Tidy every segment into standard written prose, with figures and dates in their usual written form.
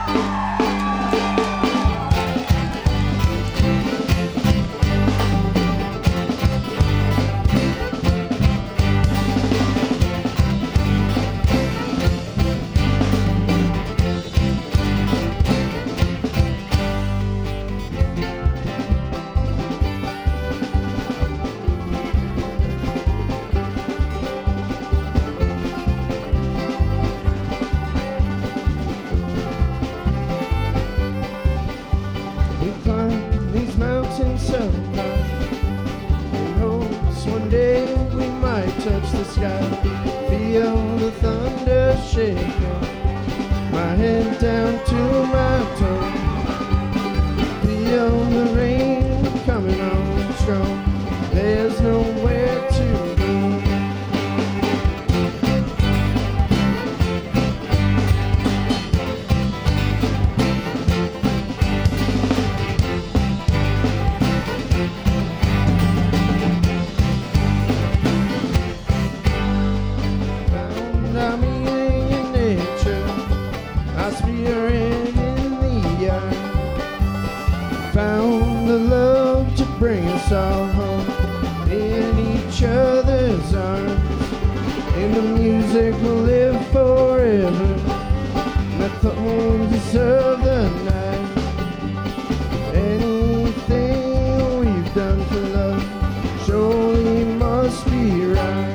We climb these mountains so high, in hopes one day we might touch the sky. Feel the thunder shaking, my head down to my toe. Feel the rain coming on strong, there's nowhere to go. I'm eating in nature, I spirit in the eye. Found the love to bring us all home in each other's arms. And the music will live forever, let the only of the night. Anything we've done for love surely must be right.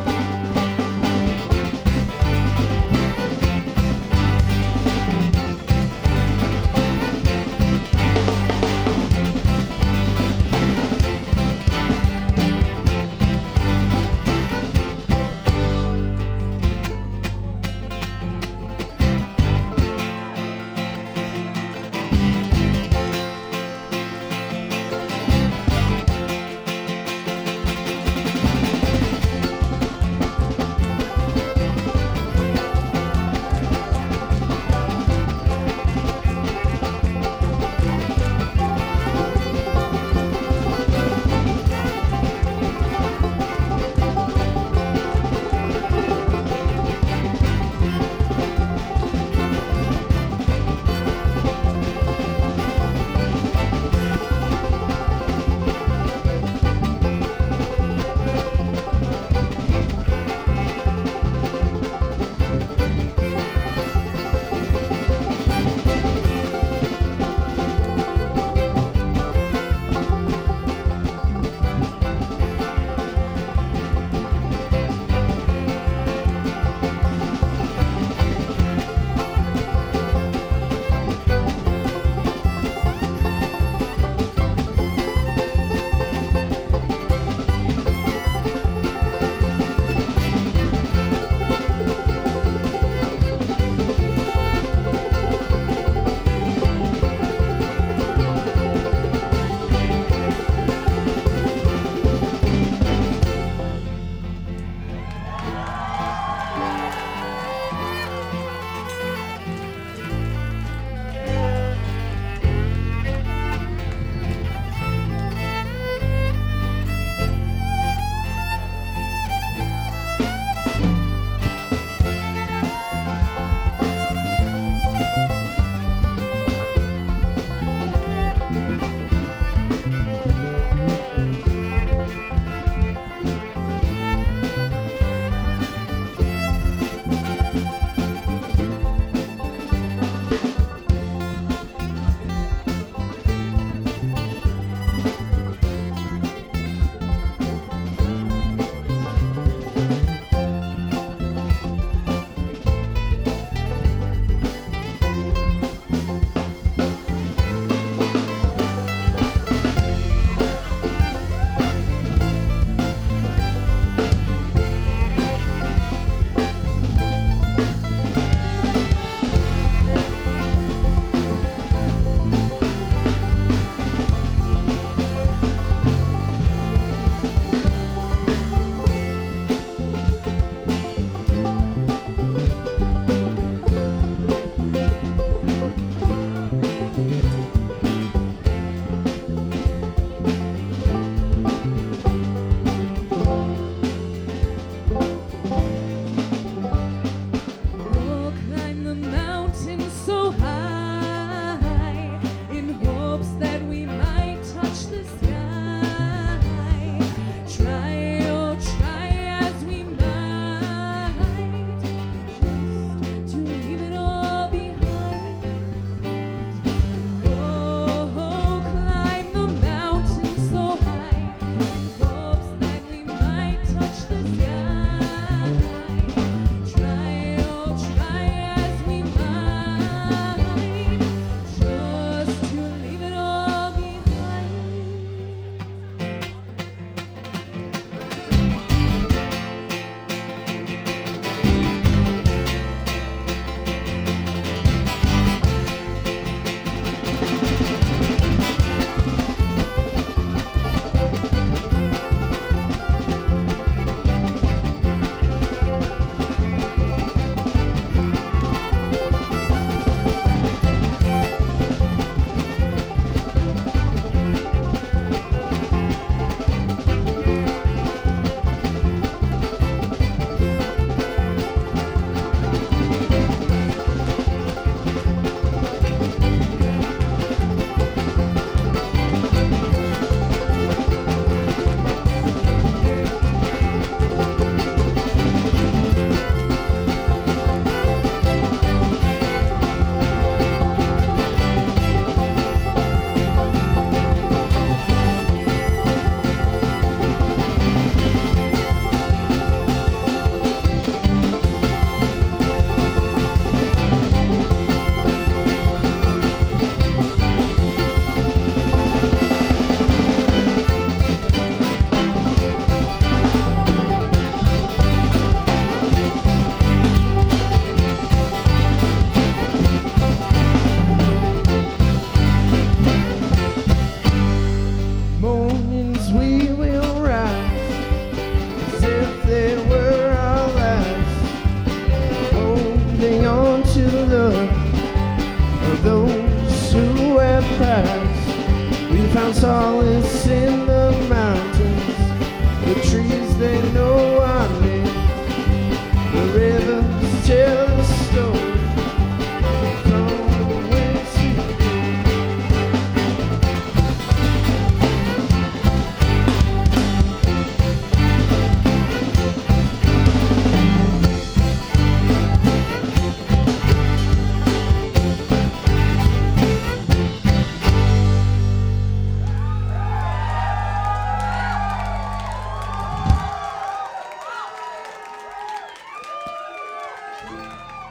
solace in the mountains. The trees, they know I'm near. The rivers tell the story.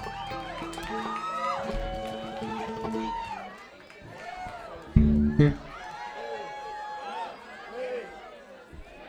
Yeah.